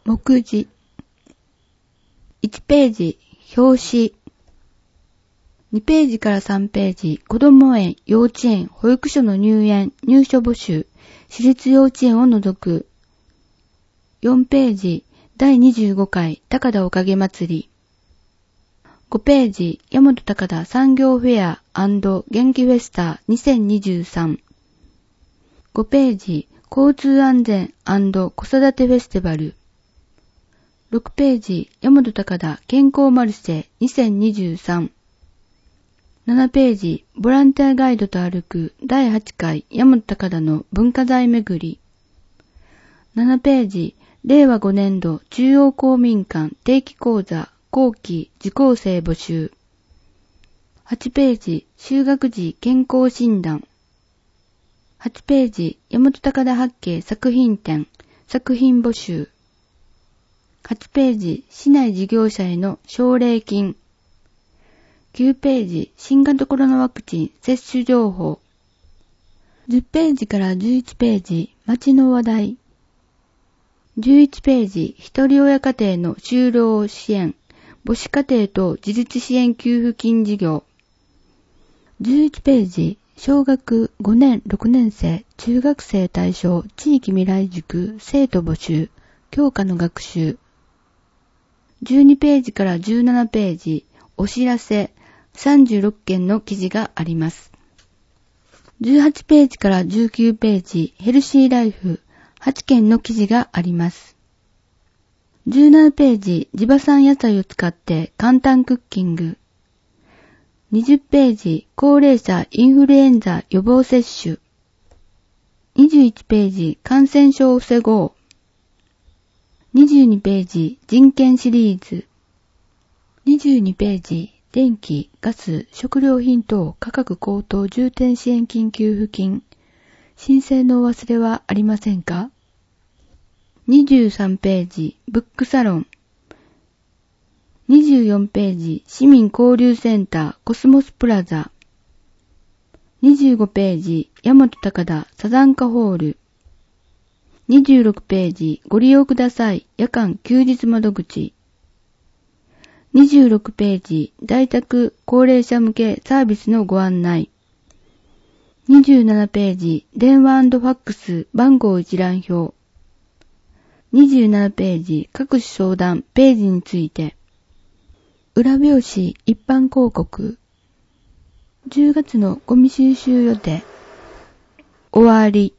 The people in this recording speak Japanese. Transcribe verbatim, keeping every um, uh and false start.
目次。いちページ、表紙。にページからさんページ、子ども園、幼稚園、保育所の入園、入所募集、私立幼稚園を除く。よんページ、だいにじゅうごかい、高田おかげ祭り。ごページ、大和高田産業フェア&元気フェスタにせんにじゅうさん。ごページ、交通安全&子育てフェスティバル。ろくページ、大和高田健康マルシェにせんにじゅうさん。ななページ、ボランティアガイドと歩くだいはちかい大和高田の文化財めぐり。ななページ、れいわごねんど中央公民館定期講座後期受講生募集。はちページ、就学時健康診断。はちページ、大和高田八景作品展作品募集。はちページ、市内事業者への奨励金。きゅうページ、新型コロナワクチン接種情報。じゅっページからじゅういちページ、町の話題。じゅういちページ、一人親家庭の就労支援、母子家庭等自立支援給付金事業。じゅういちページ、小学ごねんろくねん生、中学生対象地域未来塾生徒募集、教科の学習。じゅうにページからじゅうななページ、お知らせ、さんじゅうろっけんの記事があります。じゅうはちページからじゅうきゅうページ、ヘルシーライフ、はちけんの記事があります。じゅうななページ、地場産野菜を使って簡単クッキング。にじゅっページ、高齢者インフルエンザ予防接種。にじゅういちページ、感染症を防ごう。にじゅうにページ、人権シリーズ。にじゅうにページ、電気、ガス、食料品等価格高騰重点支援金給付金。申請のお忘れはありませんか？にじゅうさんページ、ブックサロン。にじゅうよんページ、市民交流センターコスモスプラザ。にじゅうごページ、大和高田サザンカホール。にじゅうろくページ、ご利用ください夜間休日窓口。にじゅうろくページ、在宅高齢者向けサービスのご案内。にじゅうななページ、電話&ファックス番号一覧表。にじゅうななページ、各種相談ページについて。裏表紙一般広告。じゅうがつのゴミ収集予定。終わり。